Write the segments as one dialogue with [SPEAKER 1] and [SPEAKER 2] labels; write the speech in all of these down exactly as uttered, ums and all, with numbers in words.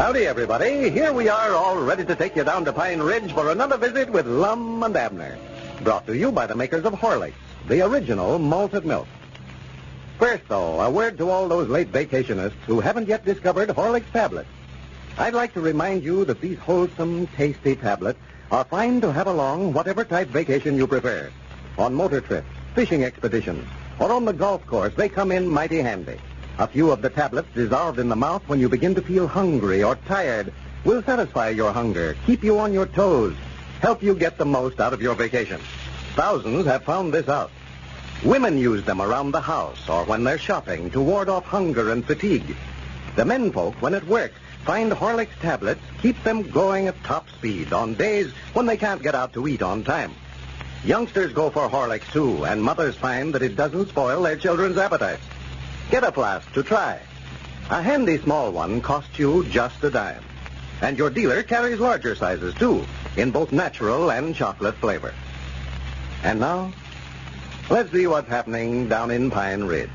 [SPEAKER 1] Howdy, everybody. Here we are, all ready to take you down to Pine Ridge for another visit with Lum and Abner. Brought to you by the makers of Horlicks, the original malted milk. First, though, a word to all those late vacationists who haven't yet discovered Horlicks tablets. I'd like to remind you that these wholesome, tasty tablets are fine to have along whatever type vacation you prefer. On motor trips, fishing expeditions, or on the golf course, they come in mighty handy. A few of the tablets dissolved in the mouth when you begin to feel hungry or tired will satisfy your hunger, keep you on your toes, help you get the most out of your vacation. Thousands have found this out. Women use them around the house or when they're shopping to ward off hunger and fatigue. The menfolk, when at work, find Horlicks tablets keep them going at top speed on days when they can't get out to eat on time. Youngsters go for Horlicks, too, and mothers find that it doesn't spoil their children's appetites. Get a flask to try. A handy small one costs you just a dime. And your dealer carries larger sizes, too, in both natural and chocolate flavor. And now, let's see what's happening down in Pine Ridge.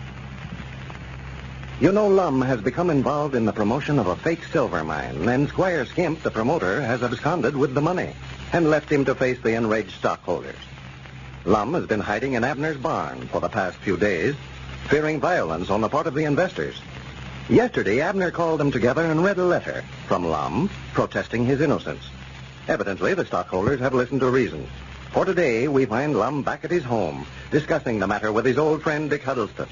[SPEAKER 1] You know, Lum has become involved in the promotion of a fake silver mine, and Squire Skimp, the promoter, has absconded with the money and left him to face the enraged stockholders. Lum has been hiding in Abner's barn for the past few days, fearing violence on the part of the investors. Yesterday, Abner called them together and read a letter from Lum protesting his innocence. Evidently, the stockholders have listened to reason. For today, we find Lum back at his home, discussing the matter with his old friend Dick Huddleston.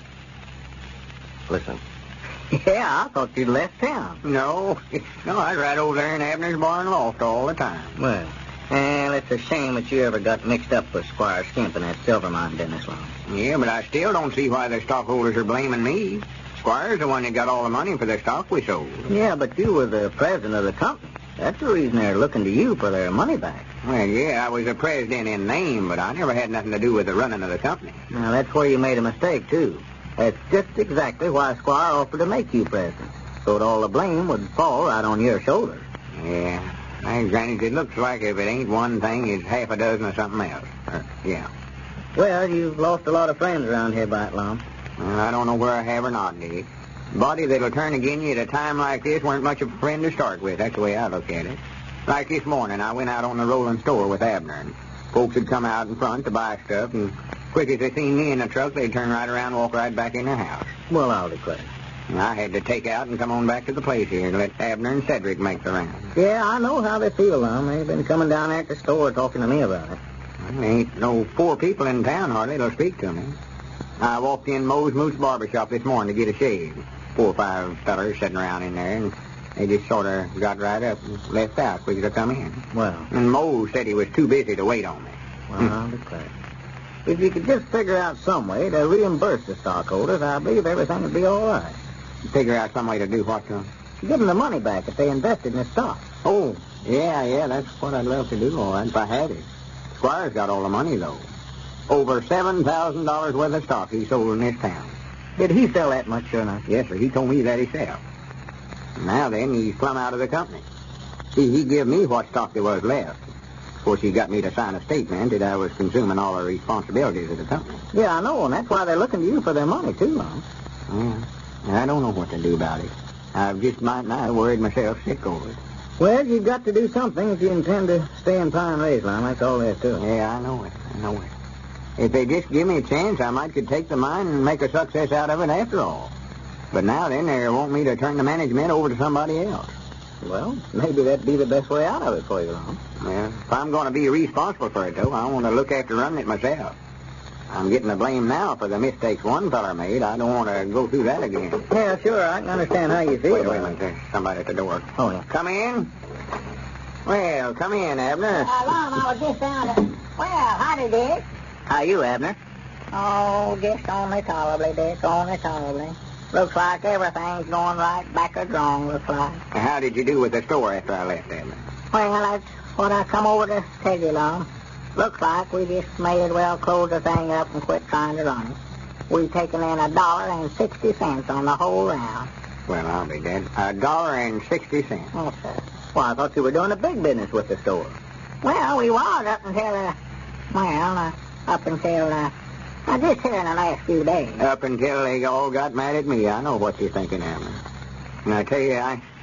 [SPEAKER 1] Listen.
[SPEAKER 2] Yeah, I thought you'd left town.
[SPEAKER 3] No, no, I was right over there in Abner's barn loft all the time.
[SPEAKER 2] Well, well, it's a shame that you ever got mixed up with Squire Skimp in that silver mine business, Lum.
[SPEAKER 3] Yeah, but I still don't see why the stockholders are blaming me. Squire's the one that got all the money for the stock we sold.
[SPEAKER 2] Yeah, but you were the president of the company. That's the reason they're looking to you for their money back.
[SPEAKER 3] Well, yeah, I was the president in name, but I never had nothing to do with the running of the company.
[SPEAKER 2] Now, that's where you made a mistake, too. That's just exactly why Squire offered to make you president, so that all the blame would fall right on your shoulders.
[SPEAKER 3] Yeah, thanks, Granny. It looks like if it ain't one thing, it's half a dozen of something else. Uh, yeah.
[SPEAKER 2] Well, you've lost a lot of friends around here by it, Lum.
[SPEAKER 3] Well, I don't know where I have or not, Dick. Body that'll turn again you at a time like this weren't much of a friend to start with. That's the way I look at it. Like this morning, I went out on the rolling store with Abner, and folks had come out in front to buy stuff, and quick as they seen me in the truck, they'd turn right around and walk right back in their house.
[SPEAKER 2] Well, I'll declare.
[SPEAKER 3] And I had to take out and come on back to the place here and let Abner and Cedric make the round.
[SPEAKER 2] Yeah, I know how they feel, Lum. They've been coming down there at the store talking to me about it.
[SPEAKER 3] Well, there ain't no poor people in town hardly that'll speak to me. I walked in Moe's Moose Barbershop this morning to get a shave. Four or five fellers sitting around in there, and they just sort of got right up and left out quick to come in.
[SPEAKER 2] Well.
[SPEAKER 3] And Moe said he was too busy to wait on me.
[SPEAKER 2] Well, I'll declare. If you could just figure out some way to reimburse the stockholders, I believe everything would be all right.
[SPEAKER 3] Figure out some way to do what to them?
[SPEAKER 2] Give them the money back if they invested in the stock.
[SPEAKER 3] Oh, yeah, yeah, that's what I'd love to do, all right, if I had it. Squire's got all the money, though. Over seven thousand dollars worth of stock he sold in this town.
[SPEAKER 2] Did he sell that much, sure enough?
[SPEAKER 3] Yes, sir. He told me that himself. Now then, he's plumb out of the company. See, he give me what stock there was left. Of course, he got me to sign a statement that I was consuming all the responsibilities of the company.
[SPEAKER 2] Yeah, I know, and that's why they're looking to you for their money, too, Lum.
[SPEAKER 3] Yeah, I don't know what to do about it. I've just might not worried myself sick over it.
[SPEAKER 2] Well, you've got to do something if you intend to stay in Pine Ridge, Lum. That's all there is to it.
[SPEAKER 3] Yeah, I know it. I know it. If they just give me a chance, I might could take the mine and make a success out of it after all. But now then, they want me to turn the management over to somebody else.
[SPEAKER 2] Well, maybe that'd be the best way out of it for you, Lum.
[SPEAKER 3] Well, if I'm going to be responsible for it, though, I want to look after running it myself. I'm getting the blame now for the mistakes one feller made. I don't want to go through that again.
[SPEAKER 2] Yeah, sure. I can understand how you feel.
[SPEAKER 3] Wait, wait a minute. There's somebody at the door.
[SPEAKER 2] Oh, yeah.
[SPEAKER 3] Come in. Well, come in, Abner.
[SPEAKER 4] Uh, Lum, I was just down to... Well, howdy, Dick.
[SPEAKER 2] How you, Abner?
[SPEAKER 4] Oh, just only tolerably, Dick, only tolerably. Looks like everything's going right backwards wrong, looks like.
[SPEAKER 3] How did you do with the store after I left, Abner?
[SPEAKER 4] Well, that's what I come over to tell you, Lum. Looks like we just may as well close the thing up and quit trying to run it. We've taken in a dollar and sixty cents on the whole round.
[SPEAKER 3] Well, I'll be dead. A dollar and sixty cents.
[SPEAKER 4] Yes, sir.
[SPEAKER 2] Well, I thought you were doing a big business with the store.
[SPEAKER 4] Well, we was up until, uh, well, uh, up until, uh, uh, just here in the last few days.
[SPEAKER 3] Up until they all got mad at me. I know what you're thinking, Abner. And I tell you, I,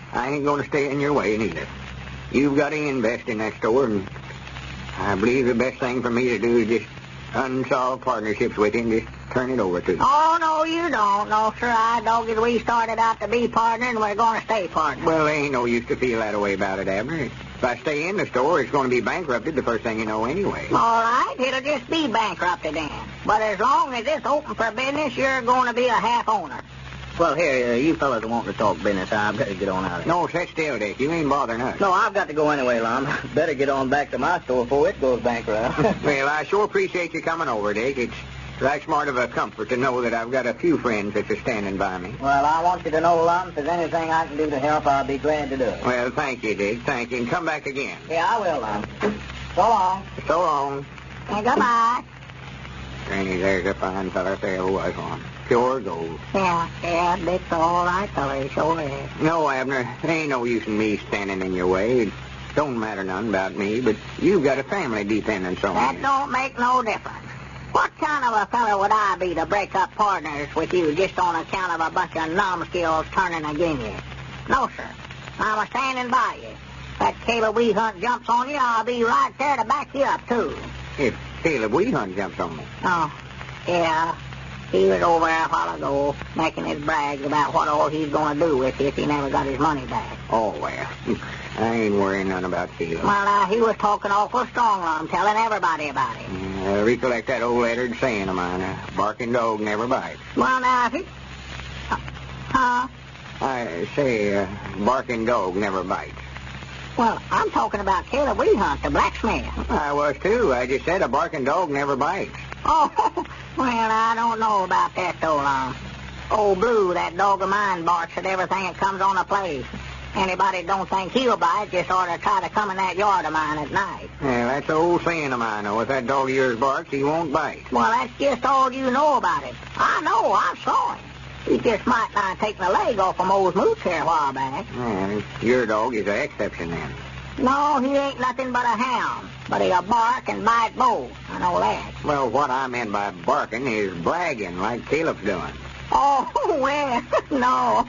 [SPEAKER 3] I ain't going to stay in your way neither. You've got to invest in that store, and I believe the best thing for me to do is just unsolved partnerships with him, just turn it over to him.
[SPEAKER 4] Oh, no, you don't. No, sir, I dogged we started out to be partners, and we're going to stay partners.
[SPEAKER 3] Well, there ain't no use to feel that way about it, Abner. If I stay in the store, it's going to be bankrupted the first thing you know anyway.
[SPEAKER 4] All right, it'll just be bankrupted then. But as long as it's open for business, you're going to be a half owner.
[SPEAKER 2] Well, here, uh, you fellas want to talk business. I've got to get on out of here.
[SPEAKER 3] No, sit still, Dick. You ain't bothering us.
[SPEAKER 2] No, I've got to go anyway, Lum. Better get on back to my store before it goes bankrupt.
[SPEAKER 3] Well, I sure appreciate you coming over, Dick. It's that smart of a comfort to know that I've got a few friends that are standing by me.
[SPEAKER 2] Well, I want you to know, Lum, if there's anything I can do to help, I'll be glad to do it.
[SPEAKER 3] Well, thank you, Dick. Thank you. And come back again.
[SPEAKER 2] Yeah, I will, Lum. So long.
[SPEAKER 3] So long.
[SPEAKER 4] And goodbye.
[SPEAKER 3] Granny, there's a fine fella if there ever was one. Pure gold.
[SPEAKER 4] Yeah, yeah, Dick's all right, fella. He sure is.
[SPEAKER 3] No, Abner, there ain't no use in me standing in your way. It don't matter none about me, but you've got a family dependence on
[SPEAKER 4] That
[SPEAKER 3] you.
[SPEAKER 4] don't make no difference. What kind of a fellow would I be to break up partners with you just on account of a bunch of numbskulls turning against you? No, sir. I'm a standing by you. If that Caleb Weehunt jumps on you, I'll be right there to back you up, too.
[SPEAKER 3] If Caleb Weehunt jumps on me.
[SPEAKER 4] Oh, yeah. He was over there a while ago making his brags about what all he's going to do with you if he never got his money back.
[SPEAKER 3] Oh, well, I ain't worrying none about Caleb.
[SPEAKER 4] Well, now, he was talking awful strong on him, telling everybody about it.
[SPEAKER 3] I recollect that old lettered saying of mine, a barking dog never bites.
[SPEAKER 4] Well, now, if he... Huh?
[SPEAKER 3] I say, a barking dog never bites.
[SPEAKER 4] Well, I'm talking about Caleb Weehunt, the blacksmith.
[SPEAKER 3] I was, too. I just said a barking dog never bites.
[SPEAKER 4] Oh, well, I don't know about that, though, Lum. Old Blue, that dog of mine, barks at everything that comes on the place. Anybody don't think he'll bite just ought to try to come in that yard of mine at night.
[SPEAKER 3] Yeah, that's the old saying of mine, though. If that dog of yours barks, he won't bite.
[SPEAKER 4] Well, that's just all you know about it. I know, I saw him. He just might not take the leg off of Moe's Mooch here a while back.
[SPEAKER 3] Yeah, your dog is an exception, then.
[SPEAKER 4] No, he ain't nothing but a hound. But he'll bark and bite both. I know that.
[SPEAKER 3] Well, what I meant by barking is bragging, like Caleb's doing.
[SPEAKER 4] Oh, well, no.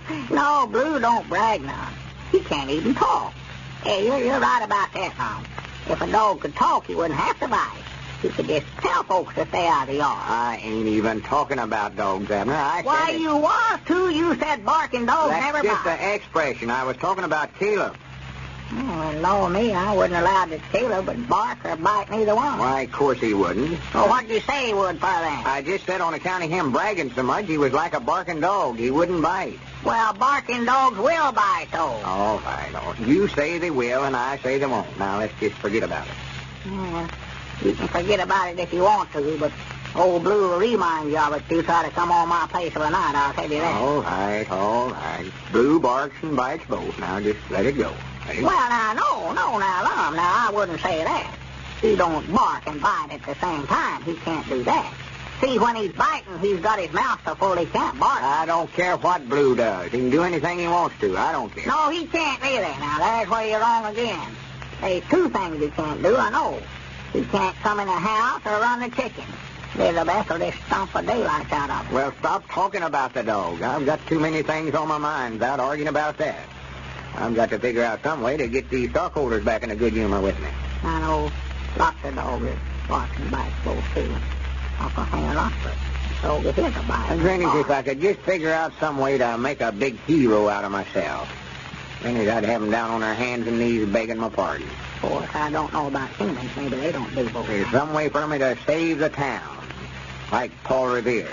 [SPEAKER 4] No, Blue don't brag none. He can't even talk. Hey, you're, you're right about that, Lum. If a dog could talk, he wouldn't have to bite. He could just tell folks to stay out of the yard.
[SPEAKER 3] I ain't even talking about dogs, Abner. I
[SPEAKER 4] Why,
[SPEAKER 3] said it.
[SPEAKER 4] you was, too. You said barking dogs
[SPEAKER 3] That's
[SPEAKER 4] never
[SPEAKER 3] just
[SPEAKER 4] bite.
[SPEAKER 3] an expression. I was talking about Caleb.
[SPEAKER 4] Oh, well, no, me, I wouldn't allow that Caleb would bark or bite neither one.
[SPEAKER 3] Why, of course he wouldn't.
[SPEAKER 4] Well, what'd you say he would for that?
[SPEAKER 3] I just said on account of him bragging so much, he was like a barking dog. He wouldn't bite.
[SPEAKER 4] Well, barking dogs will bite, though.
[SPEAKER 3] All right, all right. You say they will, and I say they won't. Now, let's just forget about it.
[SPEAKER 4] Yeah, you can forget about it if you want to, but old Blue will remind you of it if you try to come on my place of a night, I'll tell you that.
[SPEAKER 3] All right, all right. Blue barks and bites both. Now, just let it go. Let it go.
[SPEAKER 4] Well, now, no, no, now, Lum, now, I wouldn't say that. He don't bark and bite at the same time. He can't do that. See, when he's biting, he's got his mouth so full he can't bark.
[SPEAKER 3] I don't care what Blue does. He can do anything he wants to. I don't care.
[SPEAKER 4] No, he can't either. Now, there's where you're wrong again. There's two things he can't do, I know. He can't come in the house or run the chickens. They're the best will just stomp the daylights out of them.
[SPEAKER 3] Well, stop talking about the dog. I've got too many things on my mind without arguing about that. I've got to figure out some way to get these stockholders back in a good humor with me.
[SPEAKER 4] I know lots of dogs that bark and bite both, too. Uncle Henry lots of dog is his a bite.
[SPEAKER 3] And Granny, if I could just figure out some way to make a big hero out of myself. Granny, I'd have them down on their hands and knees begging my pardon.
[SPEAKER 4] Of course, I don't know about humans. Maybe they don't do both.
[SPEAKER 3] There's some way for me to save the town, like Paul Revere's.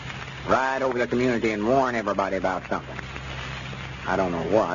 [SPEAKER 3] Ride over the community and warn everybody about something. I don't know what.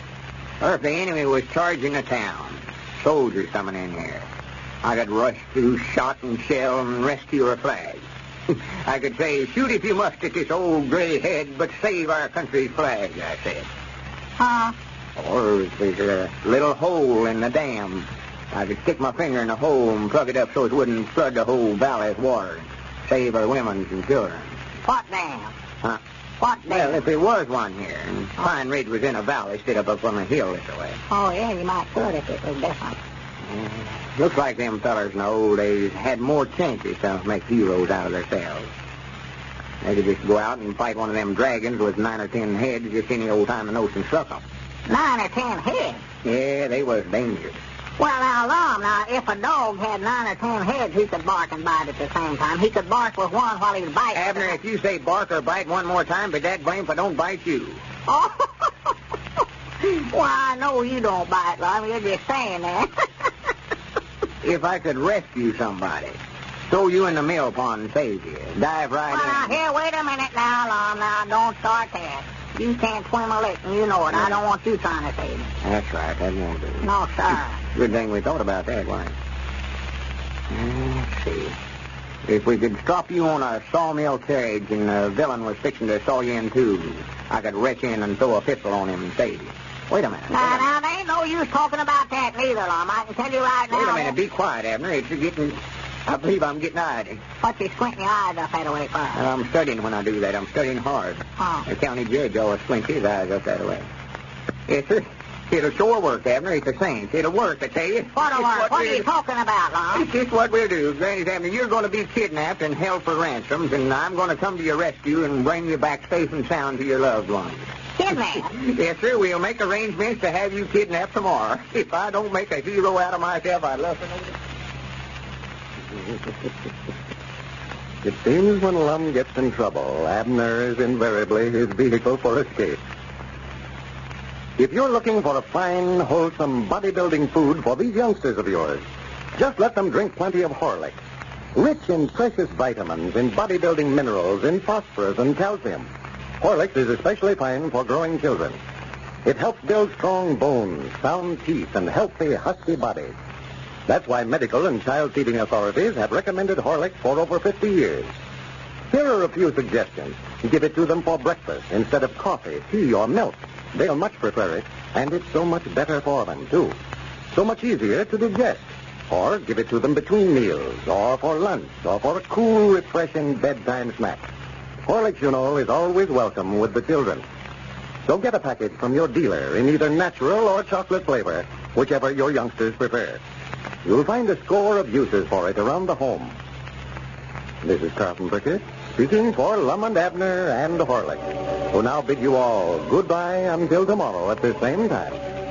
[SPEAKER 3] Or if the enemy was charging the town, soldiers coming in here, I could rush through shot and shell and rescue her flag. I could say, shoot if you must at this old gray head, but save our country's flag, I said.
[SPEAKER 4] Huh?
[SPEAKER 3] Or if there's a little hole in the dam, I could stick my finger in the hole and plug it up so it wouldn't flood the whole valley with water and save our women and children.
[SPEAKER 4] What dam?
[SPEAKER 3] Huh?
[SPEAKER 4] What dam?
[SPEAKER 3] Well, if there was one here, and Pine Ridge was in a valley instead of up on a hill this way.
[SPEAKER 4] Oh, yeah, you might could if it was different.
[SPEAKER 3] Uh, looks like them fellers in the old days had more chances to make heroes out of themselves. They could just go out and fight one of them dragons with nine or ten heads just any old time the notion struck them.
[SPEAKER 4] Nine or ten heads.
[SPEAKER 3] Yeah, they was dangerous.
[SPEAKER 4] Well, now, Lum, now, if a dog had nine or ten heads, he could bark and bite at the same time. He could bark with one while he was biting.
[SPEAKER 3] Abner, if you say bark or bite one more time, but that blame if I don't bite you.
[SPEAKER 4] Oh, well, I know you don't bite, Lum. You're just saying that.
[SPEAKER 3] If I could rescue somebody, throw you in the mill pond and save you, dive right
[SPEAKER 4] Well, now,
[SPEAKER 3] in.
[SPEAKER 4] here, wait a minute now, Lum. Now, don't start that. You can't swim a lick, and you know it. I don't want you trying to save me.
[SPEAKER 3] That's right, that won't do.
[SPEAKER 4] No, sir.
[SPEAKER 3] Good thing we thought about that, wasn't it? Let's see. If we could stop you on a sawmill carriage and the villain was fixing to saw you in two, I could reach in and throw a pistol on him and save you. Wait a minute.
[SPEAKER 4] Now,
[SPEAKER 3] wait a
[SPEAKER 4] now, there ain't no use talking about that neither, Lum. I can tell you right now.
[SPEAKER 3] Wait a minute. Be quiet, Abner. It's getting... I believe I'm getting eyed.
[SPEAKER 4] What you squinting your eyes up that way for?
[SPEAKER 3] I'm studying when I do that. I'm studying hard.
[SPEAKER 4] Oh.
[SPEAKER 3] The county judge always squints his eyes up that way. Yes, sir. It'll sure work, Abner. It's a cinch. It'll work, I tell you.
[SPEAKER 4] What'll
[SPEAKER 3] It's
[SPEAKER 4] work? What, what are
[SPEAKER 3] we'll-
[SPEAKER 4] you talking about, Lum?
[SPEAKER 3] It's just what we'll do, Granny Abner. You're going to be kidnapped and held for ransoms, and I'm going to come to your rescue and bring you back safe and sound to your loved ones.
[SPEAKER 4] Kidnapped?
[SPEAKER 3] Yes, sir. We'll make arrangements to have you kidnapped tomorrow. If I don't make a hero out of myself, I'd love to know that.
[SPEAKER 1] It seems when Lum gets in trouble, Abner is invariably his vehicle for escape. If you're looking for a fine, wholesome, bodybuilding food for these youngsters of yours, just let them drink plenty of Horlicks. Rich in precious vitamins, in bodybuilding minerals, in phosphorus and calcium. Horlicks is especially fine for growing children. It helps build strong bones, sound teeth, and healthy, husky bodies. That's why medical and child feeding authorities have recommended Horlicks for over fifty years. Here are a few suggestions. Give it to them for breakfast instead of coffee, tea, or milk. They'll much prefer it, and it's so much better for them, too. So much easier to digest. Or give it to them between meals, or for lunch, or for a cool, refreshing bedtime snack. Horlicks, you know, is always welcome with the children. So get a package from your dealer in either natural or chocolate flavor, whichever your youngsters prefer. You'll find a score of uses for it around the home. This is Carlton Prickett, speaking for Lum and Abner and Horlicks, who now bid you all goodbye until tomorrow at this same time.